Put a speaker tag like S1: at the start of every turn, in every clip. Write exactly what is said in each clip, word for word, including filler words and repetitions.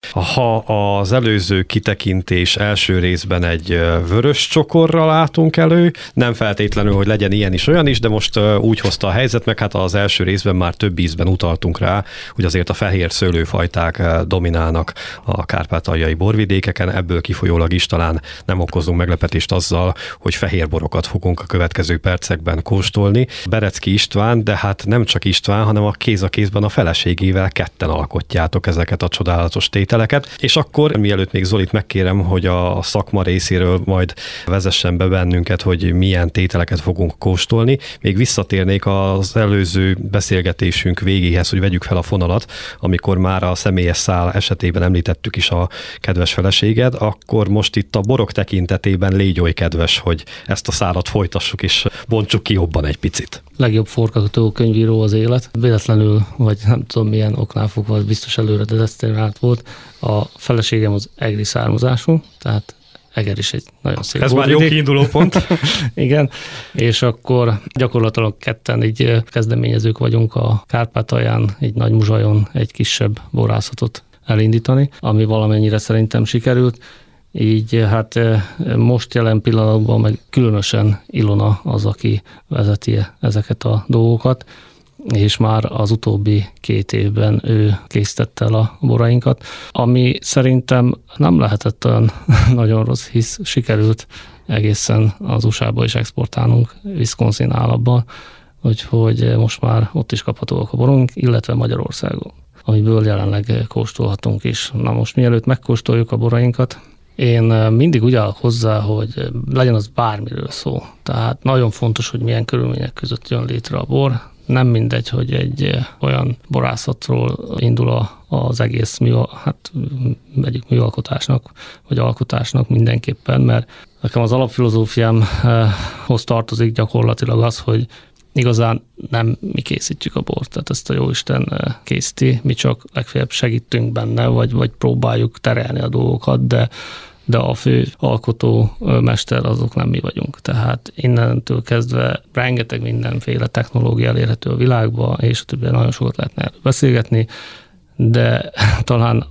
S1: Ha az előző kitekintés első részben egy vörös csokorral álltunk elő, nem feltétlenül, hogy legyen ilyen is, olyan is, de most úgy hozta a helyzet, meg hát az első részben már több ízben utaltunk rá, hogy azért a fehér szőlőfajták dominálnak a kárpátaljai borvidékeken, ebből kifolyólag is talán nem okozunk meglepetést azzal, hogy fehér borokat fogunk a következő percekben kóstolni. Berecki István, de hát nem csak István, hanem a kéz a kézben a feleségével ketten alkotjátok ezeket a csodálatos tételeket. És akkor, mielőtt még Zolit megkérem, hogy a szakma részéről majd vezessen be bennünket, hogy milyen tételeket fogunk kóstolni, még visszatérnék az előző beszélgetésünk végéhez, hogy vegyük fel a fonalat, amikor már a személyes szál esetében említettük is a kedves feleséged, akkor most itt a borok tekintetében légy oly kedves, hogy ezt a szálat folytassuk és bontsuk ki jobban egy picit.
S2: Legjobb forgatókönyvíró az élet. Véletlenül, vagy nem tudom milyen oknál fogva, biztos előre desztinált volt. A feleségem az egri származású, tehát Eger is egy nagyon szép
S1: Ez borvidék. Már jó kiinduló pont.
S2: Igen, és akkor gyakorlatilag ketten így kezdeményezők vagyunk a Kárpátalján, egy nagy muzsajon egy kisebb borászatot elindítani, ami valamennyire szerintem sikerült. Így hát most jelen pillanatban meg különösen Ilona az, aki vezeti ezeket a dolgokat, és már az utóbbi két évben ő készítette el a borainkat, ami szerintem nem lehetett olyan nagyon rossz, hisz sikerült egészen az u es á-ba is exportálnunk, Wisconsin államban, úgyhogy most már ott is kaphatóak a borunk, illetve Magyarországon, amiből jelenleg kóstolhatunk is. Na most mielőtt megkóstoljuk a borainkat, én mindig úgy állok hozzá, hogy legyen az bármiről szó. Tehát nagyon fontos, hogy milyen körülmények között jön létre a bor. Nem mindegy, hogy egy olyan borászatról indul az egész műal, hát egyik műalkotásnak, vagy alkotásnak mindenképpen, mert nekem az alapfilozófiámhoz tartozik gyakorlatilag az, hogy igazán nem mi készítjük a bort, tehát ezt a jóisten készíti, mi csak legfeljebb segítünk benne, vagy, vagy próbáljuk terelni a dolgokat, de de a fő alkotó mester azok nem mi vagyunk. Tehát innentől kezdve rengeteg mindenféle technológia elérhető a világban, és a többi nagyon sokat lehetne erről beszélgetni, de talán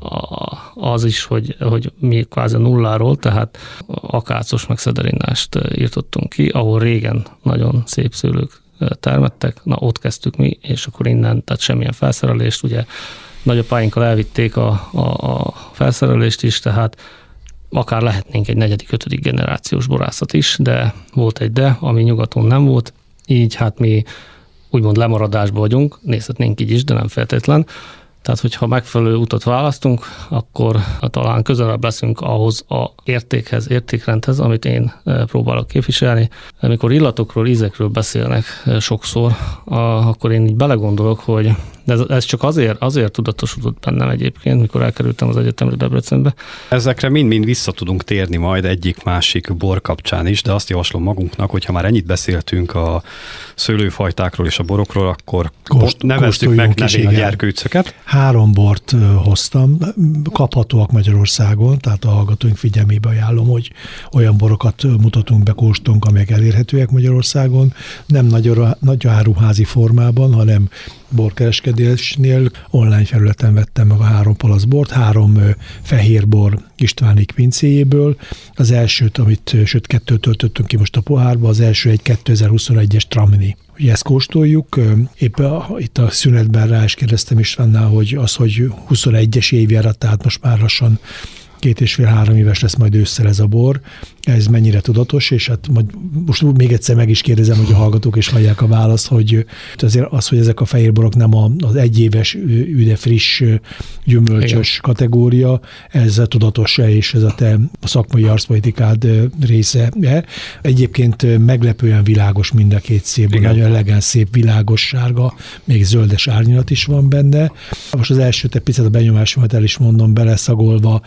S2: az is, hogy, hogy mi kvázi nulláról, tehát akácos meg szederinnást írtottunk ki, ahol régen nagyon szép szőlők termettek, na ott kezdtük mi, és akkor innen, tehát semmilyen felszerelést, ugye nagyapáinkkal elvitték a, a, a felszerelést is, tehát akár lehetnénk egy negyedik, ötödik generációs borászat is, de volt egy de, ami nyugaton nem volt, így hát mi úgymond lemaradásban vagyunk, nézhetnénk így is, de nem feltétlen. Tehát, hogyha megfelelő utat választunk, akkor talán közelebb leszünk ahhoz a értékhez, értékrendhez, amit én próbálok képviselni. Amikor illatokról, ízekről beszélnek sokszor, akkor én így belegondolok, hogy ez, ez csak azért, azért tudatosodott bennem egyébként, mikor elkerültem az egyetemre Debrecenbe.
S1: Ezekre mind-mind vissza tudunk térni majd egyik-másik bor kapcsán is, de azt javaslom magunknak, hogyha már ennyit beszéltünk a szőlőfajtákról és a borokról, akkor Kost, nevezzük meg nevén a gyerkőcöket.
S3: Három bort hoztam, kaphatóak Magyarországon, tehát a hallgatóink figyelmébe ajánlom, hogy olyan borokat mutatunk be, kóstolunk, amelyek elérhetőek Magyarországon, nem nagy, nagy áruházi formában, hanem borkereskedésnél online felületen vettem meg a három palasz bort, három fehér bor Istvánék pincéjéből. Az elsőt, amit, sőt kettőt töltöttünk ki most a pohárba, az első egy kétezer-huszonegyes Tramini. Ugye ezt kóstoljuk, épp a, itt a szünetben rá is kérdeztem Istvánnál, hogy az, hogy huszonegyes évjárat, tehát most már lassan két és fél-három éves lesz majd ősszel ez a bor. Ez mennyire tudatos, és hát most még egyszer meg is kérdezem, hogy a hallgatók is hallják a választ, hogy azért az, hogy ezek a fehérborok nem az egyéves, üde friss, gyümölcsös igen. kategória, ez tudatos-e, és ez a te szakmai arcpolitikád része. Egyébként meglepően világos mind a két szép, nagyon elegáns, szép, világos sárga, még zöldes árnyalat is van benne. Most az első, te picit a benyomásomat el is mondom, beleszagolva,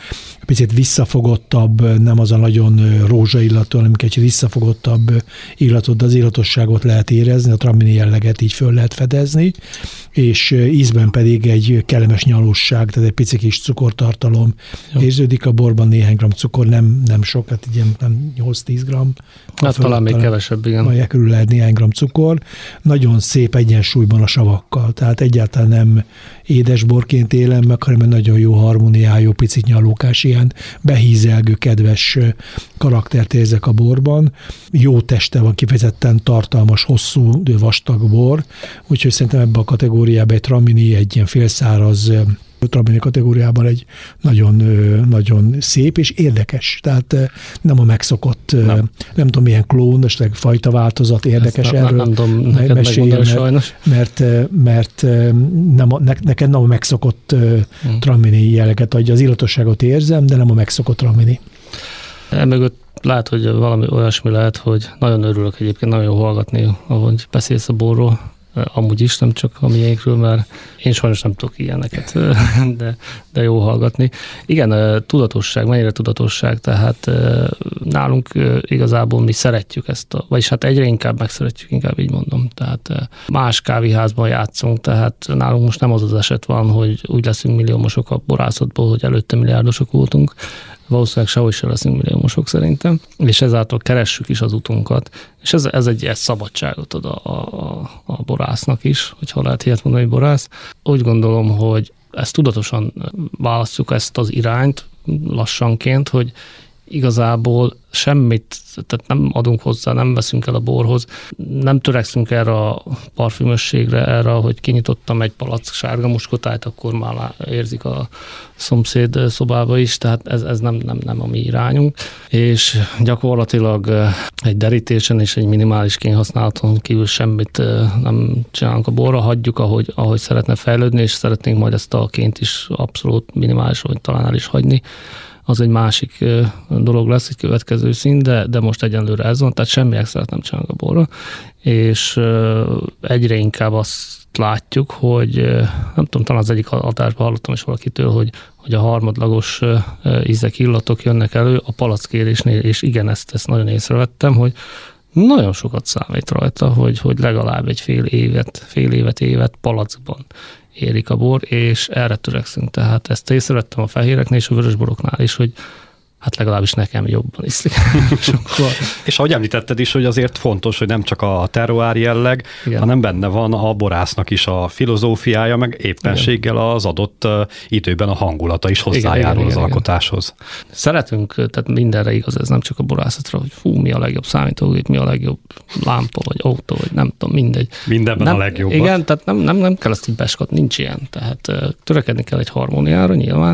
S3: picit visszafogottabb, nem az a nagyon rózsaillatú, hanem egy visszafogottabb illatot, de az illatosságot lehet érezni, a tramini jelleget így föl lehet fedezni, és ízben pedig egy kellemes nyalóság, tehát egy pici kis cukortartalom Jó. érződik a borban, néhány gram cukor, nem, nem sok, hát így nem nyolc-tíz gram.
S2: Hát talán még kevesebb, igen.
S3: Majd körül lehet néhány gram cukor. Nagyon szép egyensúlyban a savakkal, tehát egyáltalán nem édesborként élem meg, hanem egy nagyon jó harmóniájú, picit nyalókás, ilyen behízelgő, kedves karaktert érzek a borban. Jó teste van, kifejezetten tartalmas, hosszú, vastag bor, úgyhogy szerintem ebben a kategóriában egy tramini, egy ilyen félszáraz tramini kategóriában egy nagyon, nagyon szép és érdekes. Tehát nem a megszokott, nem, nem tudom milyen klón, esetleg fajta változat érdekes
S2: Ezt
S3: erről.
S2: Nem tudom neked megmondani sajnos.
S3: Mert, mert nem a, ne, neked nem a megszokott hmm. tramini jelleget adja. Az illatosságot érzem, de nem a megszokott tramini.
S2: Emögött lehet, hogy valami olyasmi lehet, hogy nagyon örülök egyébként, nagyon jó hallgatni, ahogy beszélsz a borról. Amúgy is, nem csak a miénkről, mert én sajnos nem tudok ilyeneket, de, de jó hallgatni. Igen, tudatosság, mennyire tudatosság, tehát nálunk igazából mi szeretjük ezt, a, vagyis hát egyre inkább megszeretjük, inkább így mondom. Tehát más kávéházban játszunk, tehát nálunk most nem az az eset van, hogy úgy leszünk milliómosok a borászatból, hogy előtte milliárdosok voltunk, valószínűleg sehogy sem leszünk milliómosok szerintem, és ezáltal keressük is az utunkat, és ez, ez egy ez szabadságot ad a, a, a borásznak is, hogyha lehet ilyet mondani, borász. Úgy gondolom, hogy ezt tudatosan választjuk ezt az irányt lassanként, hogy igazából semmit, tehát nem adunk hozzá, nem veszünk el a borhoz, nem törekszünk erre a parfümösségre, erre, hogy kinyitottam egy palack sárga muskotájt, akkor már érzik a szomszéd szobába is, tehát ez, ez nem, nem, nem a mi irányunk, és gyakorlatilag egy derítésen és egy minimális kényhasználaton kívül semmit nem csinálunk a borra, hagyjuk, ahogy, ahogy szeretne fejlődni, és szeretnénk majd ezt a ként is abszolút minimális, vagy talán el is hagyni. Az egy másik dolog lesz, egy következő szín, de, de most egyenlőre ez van, tehát semmi extrát nem csinálunk a borra, és egyre inkább azt látjuk, hogy nem tudom, talán az egyik adásban hallottam is valakitől, hogy, hogy a harmadlagos ízek, illatok jönnek elő a palackérésnél, és igen, ezt, ezt nagyon észrevettem, hogy nagyon sokat számít rajta, hogy, hogy legalább egy fél évet, fél évet, évet palackban érik a bor, és erre törekszünk. Tehát ezt észrevettem a fehéreknél és a vörösboroknál is, hogy hát legalábbis nekem jobban iszlik.
S1: És ahogy említetted is, hogy azért fontos, hogy nem csak a terroár jelleg, igen, hanem benne van a borásznak is a filozófiája, meg éppenséggel igen, az adott időben a hangulata is hozzájárul igen, igen, az igen, alkotáshoz.
S2: Igen. Szeretünk, tehát mindenre igaz, ez nem csak a borászatra, hogy fú, mi a legjobb számítógép, mi a legjobb lámpa, vagy autó, vagy nem tudom, mindegy.
S1: Mindenben
S2: nem,
S1: a legjobb.
S2: Igen, tehát nem, nem, nem kell ezt így beskatni, nincs ilyen. Tehát törekedni kell egy harmóniára nyilván,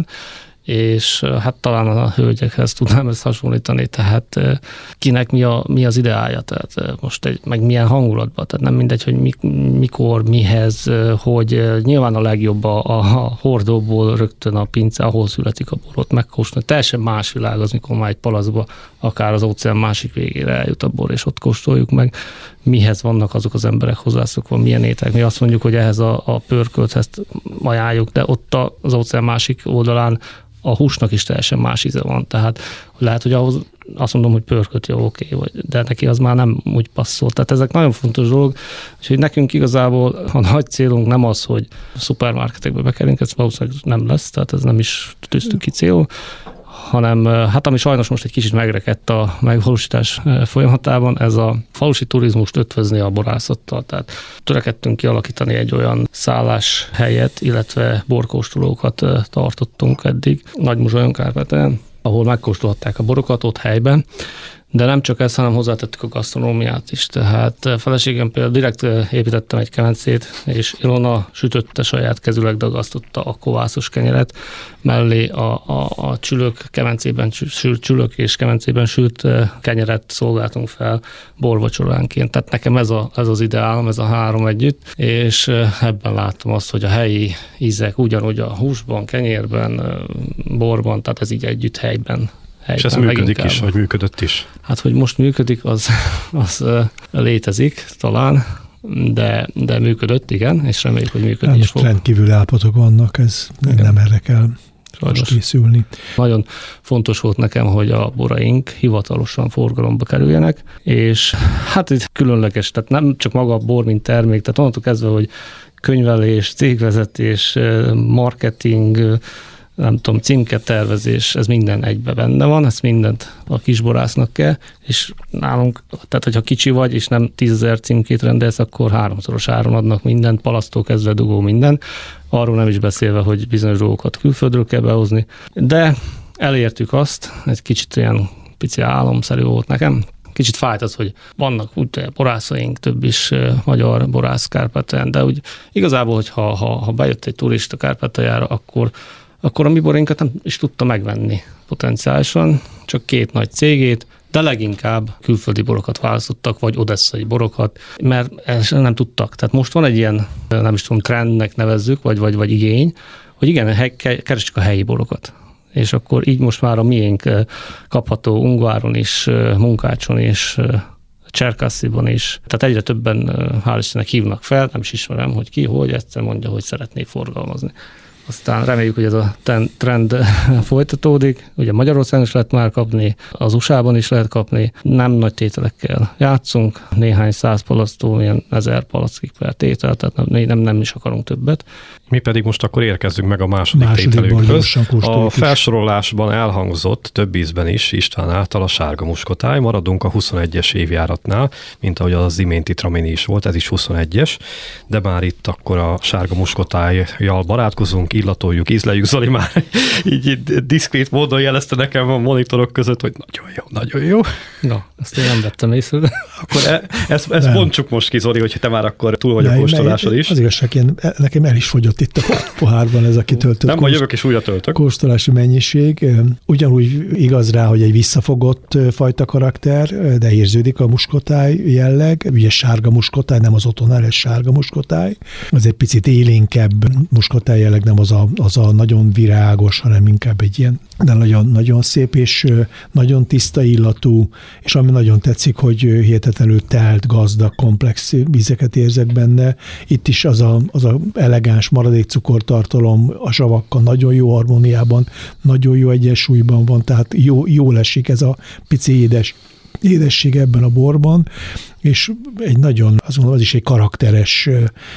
S2: és hát talán a hölgyekhez tudnám ezt hasonlítani, tehát kinek mi, a, mi az ideája, tehát most egy, meg milyen hangulatban, tehát nem mindegy, hogy mik, mikor, mihez, hogy nyilván a legjobb a, a hordóból rögtön a pince, ahol születik a borot megkóstolni. Teljesen más világ az, mikor már egy palacba, akár az óceán másik végére eljut a bor, és ott kóstoljuk meg, mihez vannak azok az emberek hozzászokva, milyen ételek. Mi azt mondjuk, hogy ehhez a, a pörkölthez ajánljuk, de ott az óceán másik oldalán a húsnak is teljesen más íze van, tehát lehet, hogy ahhoz azt mondom, hogy pörkölt, jó, oké, vagy, de neki az már nem úgy passzol. Tehát ezek nagyon fontos dolog, úgyhogy nekünk igazából a nagy célunk nem az, hogy szupermarketekbe bekerünk, ez valószínűleg nem lesz, tehát ez nem is tűztük ki célul, hanem hát ami sajnos most egy kicsit megrekedt a megvalósítás folyamatában, ez a falusi turizmust ötvözni a borászattal. Tehát törekedtünk kialakítani egy olyan szálláshelyet, illetve borkóstolókat tartottunk eddig Nagymuzsajon, Kárpátalján, ahol megkóstolhatták a borokat ott helyben, de nem csak ezt, hanem hozzátettük a gasztronómiát is. Tehát feleségem például direkt építettem egy kemencét, és Ilona sütötte, saját kezüleg dagasztotta a kovászos kenyeret, mellé a, a, a csülök kemencében sült csülök és kemencében sült kenyeret szolgáltunk fel borvacsoránként. Tehát nekem ez, a, ez az ideálom, ez a három együtt, és ebben látom azt, hogy a helyi ízek ugyanúgy a húsban, kenyérben, borban, tehát ez így együtt helyben.
S1: És ez működik leginkább is, vagy működött is?
S2: Hát, hogy most működik, az, az létezik talán, de, de működött, igen, és reméljük, hogy működni is fog.
S3: Rendkívül állapotok vannak, ez igen, nem erre kell most készülni.
S2: Nagyon fontos volt nekem, hogy a boraink hivatalosan forgalomba kerüljenek, és hát itt különleges, tehát nem csak maga a bor, mint termék, tehát onnantól kezdve, hogy könyvelés, cégvezetés, marketing, nem tudom, címketervezés, ez minden egybe benne van, ezt mindent a kisborásznak kell, és nálunk, tehát hogyha kicsi vagy, és nem tízezer címkét rendelsz, akkor háromszoros áron adnak mindent, palasztól kezdve dugó minden, arról nem is beszélve, hogy bizonyos dolgokat külföldről kell behozni, de elértük azt, egy kicsit ilyen pici álomszerű volt nekem, kicsit fájt az, hogy vannak úgy borászaink, több is magyar borász Kárpátalján, de úgy igazából, hogyha ha, ha bejött egy turista Kárpátaljára, akkor akkor a mi borainkat nem is tudta megvenni potenciálisan, csak két nagy cégét, de leginkább külföldi borokat választottak, vagy odesszai borokat, mert ezt nem tudtak. Tehát most van egy ilyen, nem is tudom, trendnek nevezzük, vagy, vagy, vagy igény, hogy igen, keressük a helyi borokat. És akkor így most már a miénk kapható Ungváron is, Munkácson is, Cserkassziban is. Tehát egyre többen, hál' Istennek, hívnak fel, nem is ismerem, hogy ki, hogy egyszer mondja, hogy szeretné forgalmazni. Aztán reméljük, hogy ez a trend folytatódik. Ugye Magyarországon is lehet már kapni, az u es á-ban is lehet kapni. Nem nagy tételekkel játszunk, néhány száz palasztól, ilyen ezer palackig per tétel, tehát nem, nem, nem is akarunk többet.
S1: Mi pedig most akkor érkezzünk meg a második, második tételünkhöz. A felsorolásban elhangzott több ízben is István által a sárga muskotáj. Maradunk a huszonegyes évjáratnál, mint ahogy az iménti Tramini is volt, ez is huszonegyes, de már itt akkor a sárga muskotájjal barátkozunk, illatoljuk, ízleljük. Zoli már így, így diszkrét módon jelezte nekem a monitorok között, hogy nagyon jó, nagyon jó.
S2: Na, ezt én nem vettem észre.
S1: Akkor e, ezt, ezt bontsuk most ki, Zoli, hogyha te már akkor túl vagy a kóstoláson is.
S3: Az igazság, én, nekem el is fogyott itt a pohárban ez a kitöltött.
S1: Nem, majd jövök és újra töltök.
S3: Kóstolási mennyiség. Ugyanúgy igaz rá, hogy egy visszafogott fajta karakter, de érződik a muskotáj jelleg. Ugye sárga muskotáj, nem az otthonáles sárga muskotáj. Ez egy picit élénkebb muskotáj jelleg, nem az a, az a nagyon virágos, hanem inkább egy ilyen, de nagyon, nagyon szép és nagyon tiszta illatú, és ami nagyon tetszik, hogy hihetetlenül telt, gazdag, komplex ízeket érzek benne. Itt is az a, az a elegáns maradék cukortartalom a savakkal nagyon jó harmóniában, nagyon jó egyensúlyban van, tehát jó, jól esik ez a pici édes édesség ebben a borban, és egy nagyon, azt mondom, az is egy karakteres,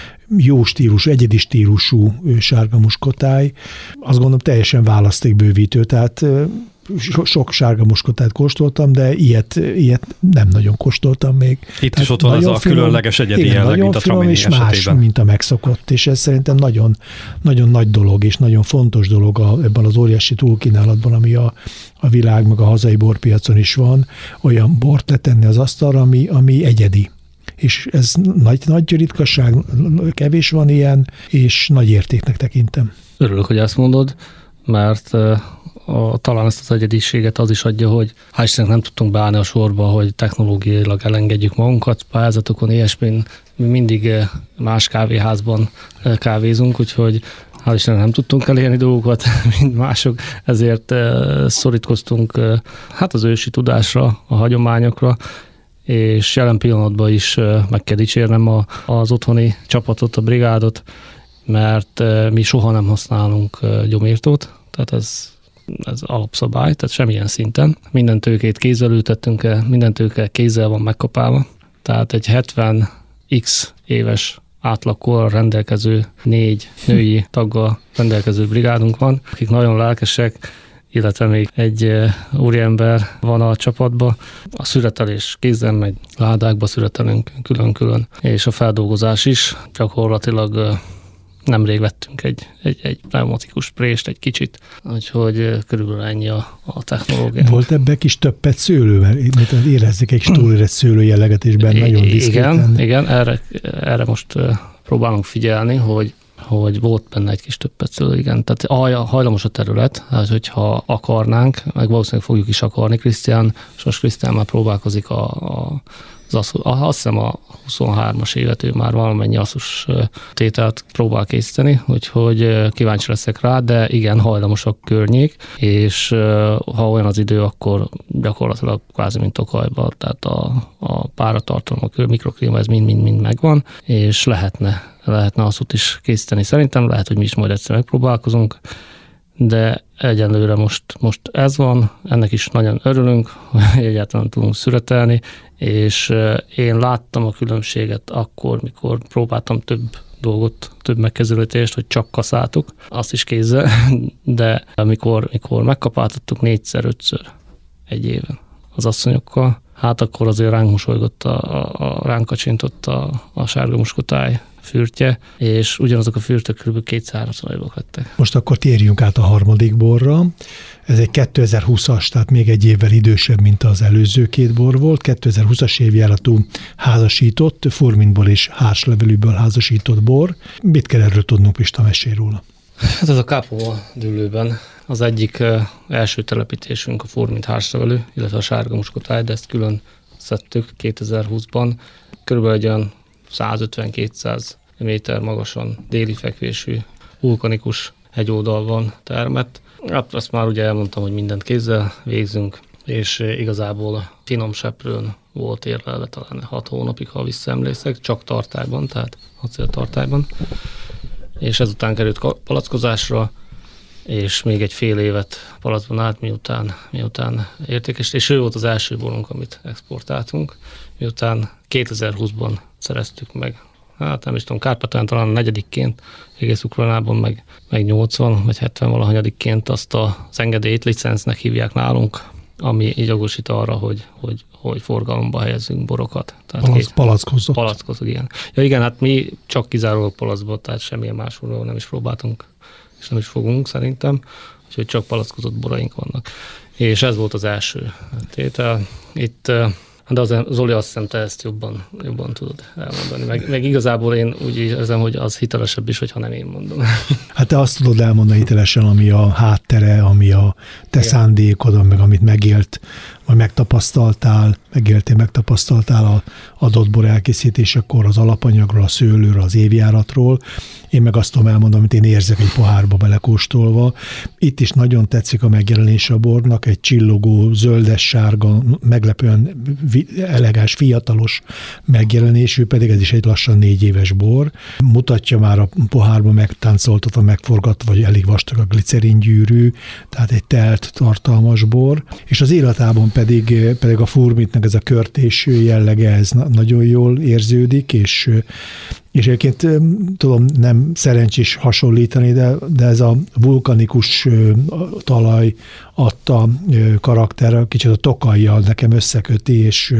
S3: jó stílusú, egyedi stílusú sárga muskotáj. Azt gondolom teljesen választékbővítő, tehát so, sok sárga muskotájt kóstoltam, de ilyet, ilyet nem nagyon kóstoltam még.
S1: Itt tehát is ott van az a finom, különleges egyedi igen, jelleg, mint a Tramini és esetében. Más,
S3: mint a megszokott, és ez szerintem nagyon, nagyon nagy dolog, és nagyon fontos dolog a, ebben az óriási túlkínálatban, ami a, a világ, meg a hazai borpiacon is van, olyan bort letenni az asztalra, ami, ami egyedi. És ez nagy, nagy ritkaság, kevés van ilyen, és nagy értéknek tekintem.
S2: Örülök, hogy ezt mondod, mert a, talán ezt az egyediséget az is adja, hogy hál' Istennek nem tudtunk beállni a sorba, hogy technológiailag elengedjük magunkat, pályázatokon, ilyesmin, mi mindig más kávéházban kávézunk, úgyhogy hál' Istennek nem tudtunk elérni dolgokat, mint mások, ezért szorítkoztunk hát az ősi tudásra, a hagyományokra, és jelen pillanatban is meg kell dicsérnem a, az otthoni csapatot, a brigádot, mert mi soha nem használunk gyomírtót, tehát ez, ez alapszabály, tehát semmilyen szinten. Minden tőkét kézzel ültettünk el, minden tőke kézzel van megkapálva, tehát egy hetven x éves átlagkorral rendelkező négy női taggal rendelkező brigádunk van, akik nagyon lelkesek, illetve még egy úriember van a csapatban. A szüretelés kézzel megy, ládákba szüretelünk külön-külön, és a feldolgozás is. Gyakorlatilag nemrég vettünk egy, egy, egy pneumatikus prést, egy kicsit, úgyhogy körülbelül ennyi a, a technológia.
S3: Volt ebben kis többet szőlő, mert érezzük egy túlérett szőlő jelleget is benne, nagyon diszkréten.
S2: Igen, igen, erre, erre most próbálunk figyelni, hogy hogy volt benne egy kis többetszőlő, igen. Tehát hajlamos a terület, hát hogyha akarnánk, meg valószínűleg fogjuk is akarni, Krisztián, Sos Krisztián már próbálkozik a, a, az asszus, azt hiszem a huszonhármas évet, ő már valamennyi asszus tételt próbál készíteni, úgyhogy kíváncsi leszek rá, de igen, hajlamos a környék, és ha olyan az idő, akkor gyakorlatilag kvázi mint Tokajban, tehát a, a páratartalom, a mikroklíma, ez mind-mind-mind megvan, és lehetne lehetne asszút is készíteni. Szerintem lehet, hogy mi is majd egyszer megpróbálkozunk. de egyenlőre most, most ez van, ennek is nagyon örülünk, hogy egyáltalán tudunk szüretelni, és én láttam a különbséget akkor, mikor próbáltam több dolgot, több megkezelítést, hogy csak kaszáltuk, azt is kézzel, de amikor, amikor megkapáltattuk négyszer, ötször egy éven az asszonyokkal, hát akkor azért ránk mosolygott, a, a, ránk kacsintott a, a sárga muskotáj fürtje, és ugyanazok a fürtök kb. kétszáz-háromszor nagyobbak lettek.
S3: Most akkor térjünk át a harmadik borra. Ez egy kétezer-húszas, tehát még egy évvel idősebb, mint az előző két bor volt. kétezer-húszas évjáratú házasított, furmintból és hárslevelűből házasított bor. Mit kell erről tudnunk, Pista, mesélj róla?
S2: Hát ez a Kápolna dűlőben az egyik első telepítésünk a furmint hárslevelű, illetve a sárga muskotáj, de ezt külön szedtük kétezer-húszban. Körülbelül egy olyan százötven-kétszáz méter magasan déli fekvésű vulkanikus hegyoldalban termett. Hát azt már ugye elmondtam, hogy mindent kézzel végzünk, és igazából finom seprőn volt érlelve talán hat hónapig, ha visszaemlékszek, csak tartályban, tehát acéltartályban. És ezután került palackozásra, és még egy fél évet palacban állt, miután, miután értékes, és ő volt az első borunk, amit exportáltunk, miután kétezer-húszban szereztük meg. Hát nem is tudom, Kárpátalján talán a negyedikként, egész Ukrajnában meg, meg nyolcvan vagy hetven valahanyadikként azt az engedélyt licensznek hívják nálunk, ami így jogosít arra, hogy, hogy, hogy forgalomba helyezzünk borokat. Tehát
S3: Palac, palackozott.
S2: Palackozott, igen. Ja igen, hát mi csak kizárólag palacból, tehát semmilyen másról nem is próbáltunk, és nem is fogunk szerintem, úgyhogy csak palackozott boraink vannak. És ez volt az első tétel. Itt, de az, Zoli, azt hiszem, te ezt jobban, jobban tudod elmondani. Meg, meg igazából én úgy érzem, hogy az hitelesebb is, hogyha nem én mondom. Hát
S3: te azt tudod elmondani hitelesen, ami a háttere, ami a te igen. szándékod, meg amit megélt, vagy megtapasztaltál, megéltél, megtapasztaltál a adott bor elkészítésekor az alapanyagról, a szőlőről, az évjáratról. Én meg azt tudom elmondani, amit én érzek egy pohárba belekóstolva. Itt is nagyon tetszik a megjelenés a bornak, egy csillogó, zöldes-sárga, meglepően elegáns, fiatalos megjelenésű, pedig ez is egy lassan négy éves bor. Mutatja már a pohárba megtáncoltatva, megforgatva, vagy elég vastag a gliceringyűrű, tehát egy telt, tartalmas bor. És az illatában pedig, pedig a furmintnek ez a körtés jellege, ez nagyon jól érződik, és És egyébként tudom, nem szerencsés hasonlítani, de, de ez a vulkanikus talaj adta karakter, kicsit a Tokajjal nekem összeköti, és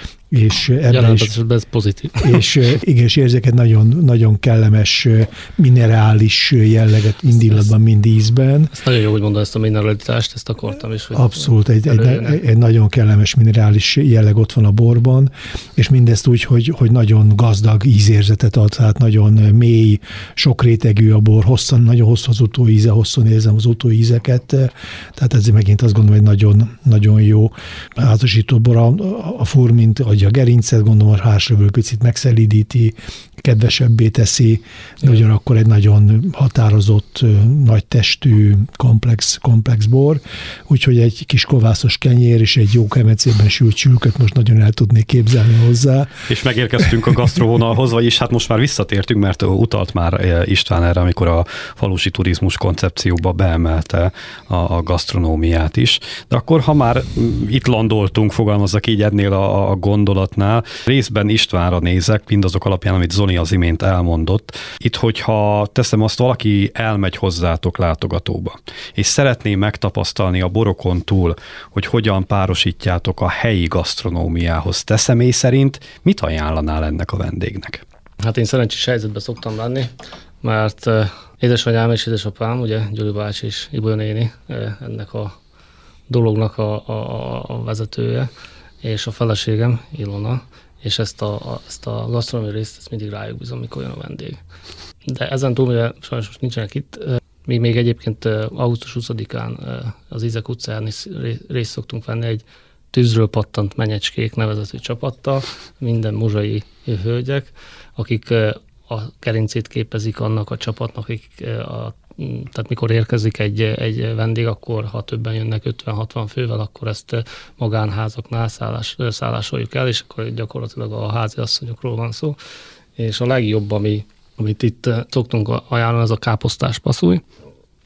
S3: és ebben is,
S2: ez pozitív.
S3: És igen, és érzek egy nagyon, nagyon kellemes minerális jelleget mind illatban, mind ízben.
S2: Ez nagyon jó, hogy mondod ezt a mineralitást, ezt akartam is. Hogy
S3: abszolút, egy, egy, egy nagyon kellemes minerális jelleg ott van a borban, és mindezt úgy, hogy, hogy nagyon gazdag ízérzetet ad, tehát nagyon mély, sokrétegű a bor, hosszan, nagyon hosszú az utóíze, hosszan érzem az utóízeket, tehát ezért megint azt gondolom, hogy nagyon, nagyon jó házasító bor. A, a furmint adja a gerincet, gondolom a hárslevelő picit megszelídíti, kedvesebbé teszi, de ugyanakkor egy nagyon határozott, nagy testű, komplex, komplex bor, úgyhogy egy kis kovászos kenyér és egy jó kemecében sült csülköt most nagyon el tudnék képzelni hozzá.
S1: És megérkeztünk a gasztrovonalhoz, vagyis hát most már visszatértünk, mert utalt már István erre, amikor a falusi turizmus koncepcióba beemelte a, a gasztronómiát is. De akkor, ha már itt landoltunk, fogalmazzak így ennél a, a gondolatnál, részben Istvánra nézek, mindazok alapján, amit Zoli az imént elmondott. Itt, hogyha teszem azt, valaki elmegy hozzátok látogatóba, és szeretné megtapasztalni a borokon túl, hogy hogyan párosítjátok a helyi gasztronómiához. Te személy szerint mit ajánlanál ennek a vendégnek?
S2: Hát én szerencsés helyzetben szoktam lenni, mert édesanyám és édesapám, ugye Gyuri bácsi és Ibolya néni ennek a dolognak a, a, a vezetője, és a feleségem, Ilona, és ezt a, ezt a gasztronómiai részt ezt mindig rájuk bízom, mikor jön a vendég. De ezen túl, mivel sajnos most nincsenek itt, mi még egyébként augusztus huszadikán az Ízek utcán is részt szoktunk venni egy Tűzről pattant menyecskék nevezetű csapattal, minden muzsai hölgyek, akik a gerincét képezik annak a csapatnak, akik a tehát mikor érkezik egy, egy vendég, akkor ha többen jönnek ötven-hatvan fővel, akkor ezt magánházaknál szállás, szállásoljuk el, és akkor gyakorlatilag a háziasszonyokról van szó. És a legjobb, ami, amit itt szoktunk ajánlani, az a káposztás passzúj.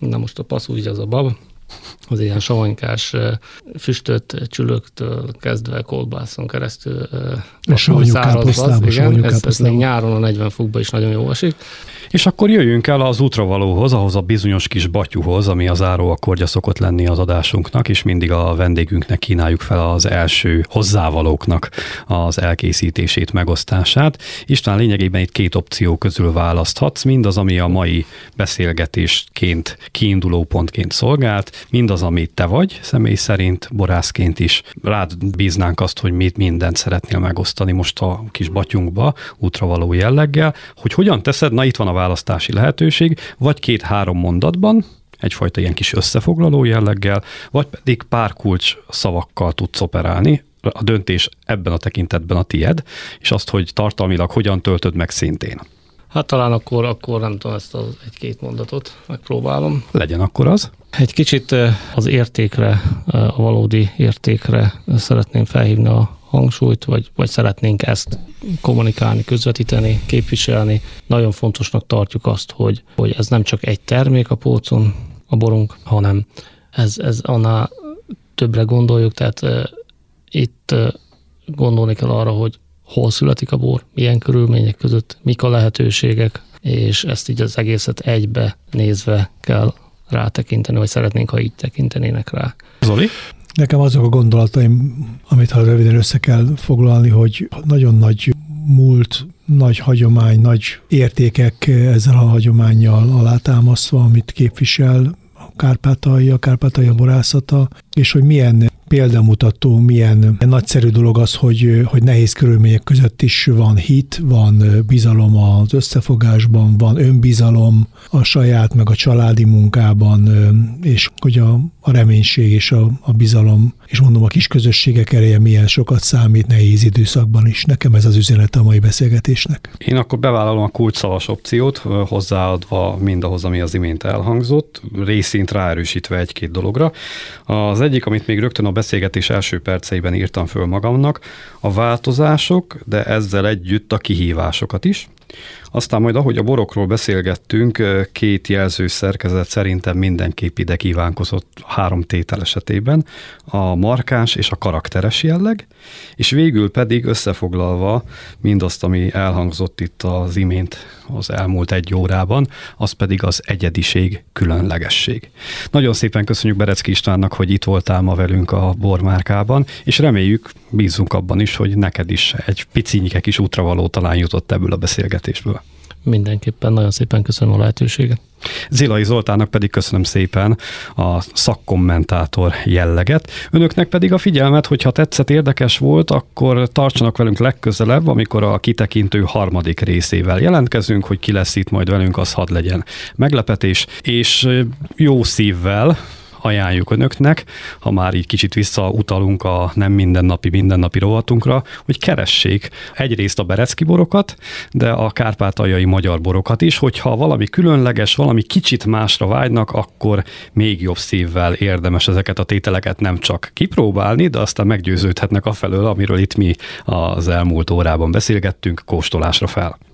S2: Na most a passzúgy az a bab, az ilyen savanykás, füstölt csülöktől kezdve kolbászon keresztül
S3: savanyú káposztába,
S2: igen, ez, ez még nyáron a negyven fokban is nagyon jó esik.
S1: És akkor jöjjünk el az útravalóhoz, ahhoz a bizonyos kis batyuhoz, ami a záróakkordja szokott lenni az adásunknak, és mindig a vendégünknek kínáljuk fel az első hozzávalóknak az elkészítését, megosztását. István, lényegében itt két opció közül választhatsz, mindaz, ami a mai beszélgetésként, kiinduló pontként szolgált, mindaz, ami te vagy, személy szerint, borászként is. Rád bíznánk azt, hogy mit mindent szeretnél megosztani most a kis batyunkba, útravaló jelleggel, hogy hogyan teszed, na itt van a választási lehetőség, vagy két-három mondatban, egyfajta ilyen kis összefoglaló jelleggel, vagy pedig pár kulcs szavakkal tudsz operálni. A döntés ebben a tekintetben a tied, és azt, hogy tartalmilag hogyan töltöd meg szintén.
S2: Hát talán akkor, akkor nem tudom, ezt az egy-két mondatot megpróbálom.
S1: Legyen akkor az.
S2: Egy kicsit az értékre, a valódi értékre szeretném felhívni a hangsúlyt, vagy, vagy szeretnénk ezt kommunikálni, közvetíteni, képviselni. Nagyon fontosnak tartjuk azt, hogy, hogy ez nem csak egy termék a polcon, a borunk, hanem ez, ez annál többre gondoljuk, tehát e, itt e, gondolni kell arra, hogy hol születik a bor, milyen körülmények között, mik a lehetőségek, és ezt így az egészet egybe nézve kell rátekinteni, vagy szeretnénk, ha így tekintenének rá.
S1: Zoli?
S3: Nekem azok a gondolataim, amit ha röviden össze kell foglalni, hogy nagyon nagy múlt, nagy hagyomány, nagy értékek ezzel a hagyománnyal alátámasztva, amit képvisel a Kárpátalja, a Kárpátalja borászata, és hogy milyen példamutató, milyen nagyszerű dolog az, hogy, hogy nehéz körülmények között is van hit, van bizalom az összefogásban, van önbizalom a saját meg a családi munkában, és hogy a, a reménység és a, a bizalom, és mondom, a kis közösségek ereje milyen sokat számít nehéz időszakban is. Nekem ez az üzenet a mai beszélgetésnek.
S1: Én akkor bevállalom a kulcsszavas opciót, hozzáadva mindahhoz, ami az imént elhangzott, részint ráerősítve egy-két dologra. Az egyik, amit még rögtön a beszélgetés első perceiben írtam föl magamnak, a változások, de ezzel együtt a kihívásokat is. Aztán majd, ahogy a borokról beszélgettünk, két jelző szerkezet szerintem mindenképp ide kívánkozott három tétel esetében, a markáns és a karakteres jelleg, és végül pedig összefoglalva mindazt, ami elhangzott itt az imént az elmúlt egy órában, az pedig az egyediség, különlegesség. Nagyon szépen köszönjük Berecki Istvánnak, hogy itt voltál ma velünk a Bormárkában, és reméljük, bízunk abban is, hogy neked is egy picinyike kis útravaló talán jutott ebből a beszélgetésből.
S2: Mindenképpen nagyon szépen köszönöm a lehetőséget.
S1: Zilai Zoltánnak pedig köszönöm szépen a szakkommentátor jelleget. Önöknek pedig a figyelmet, hogyha tetszett, érdekes volt, akkor tartsanak velünk legközelebb, amikor a kitekintő harmadik részével jelentkezünk, hogy ki lesz itt majd velünk, az hadd legyen meglepetés, és jó szívvel ajánljuk önöknek, ha már így kicsit visszautalunk a nem mindennapi, mindennapi rovatunkra, hogy keressék egyrészt a Berecki borokat, de a kárpátaljai magyar borokat is, hogyha valami különleges, valami kicsit másra vágynak, akkor még jobb szívvel érdemes ezeket a tételeket nem csak kipróbálni, de aztán meggyőződhetnek afelől, amiről itt mi az elmúlt órában beszélgettünk, kóstolásra fel.